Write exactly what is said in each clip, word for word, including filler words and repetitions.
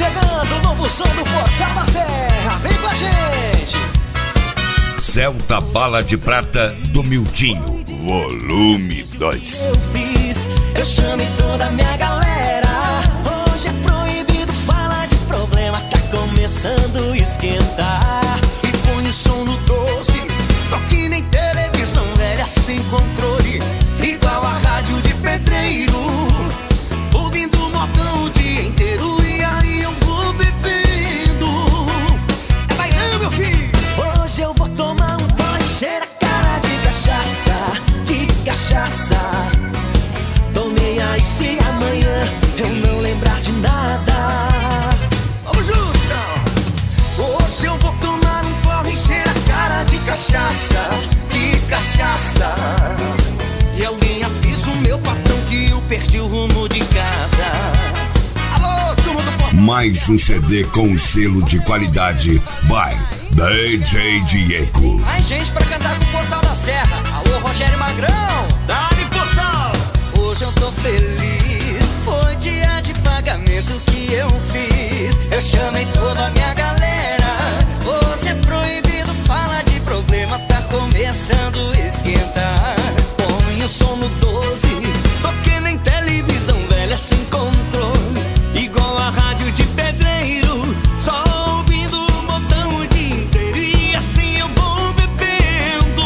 chegando o novo som do Portal da Serra. Vem com a gente. Celta Bala de Prata do Miltinho, volume dois. Eu fiz, eu chamei toda a minha galera. Hoje é proibido falar de problema, tá começando a esquentar. E põe o som no doze, toque nem televisão velha sem controle, igual a rádio de pedreiro. Ouvindo modão o dia inteiro e aí eu vou bebendo. É bailando, meu filho. Hoje eu vou tomar um banho, cheira a cara de cachaça, de cachaça. Tomei aí se amanhã eu não lembrar de nada. Vamos junto, então. Hoje eu vou tomar um porre, cheira a cara de cachaça, de cachaça. E alguém avisa o meu patrão que eu perdi o rumo de casa. Alô, turma do Portal. Mais um C D com selo de qualidade by D J Diego. Mais gente pra cantar com o Portal da Serra. Alô, Rogério Magrão. Dá-lhe Portal. Hoje eu tô feliz, foi dia de pagamento que eu fiz. Eu chamei toda a minha galera. Hoje é proibido falar de problema, tá começando a esquentar. Põe o som no doze, toque nem televisão velha sem controle, igual a rádio de pedreiro. Só ouvindo o botão o dia inteiro e assim eu vou bebendo.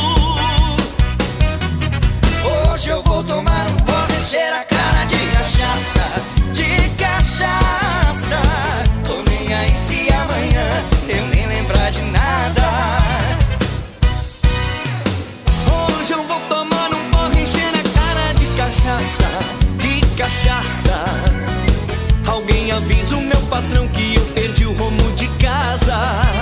Hoje eu vou tomar um porre, cheira a cara de cachaça, de cachaça. Tô nem aí se amanhã eu nem lembrar de nada. Hoje eu vou tomar um porre, encher a cara de cachaça, de cachaça. Alguém avisa o meu patrão que eu perdi o rumo de casa.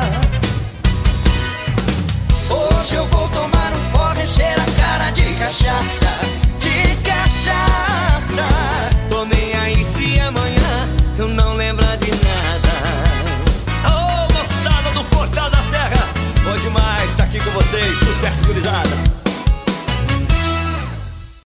Hoje eu vou tomar um porre, encher a cara de cachaça, de cachaça. Tô nem aí se amanhã eu não lembrar de nada. Ô, moçada do Portal da Serra, bom demais estar aqui com vocês. Sucesso, gurizada.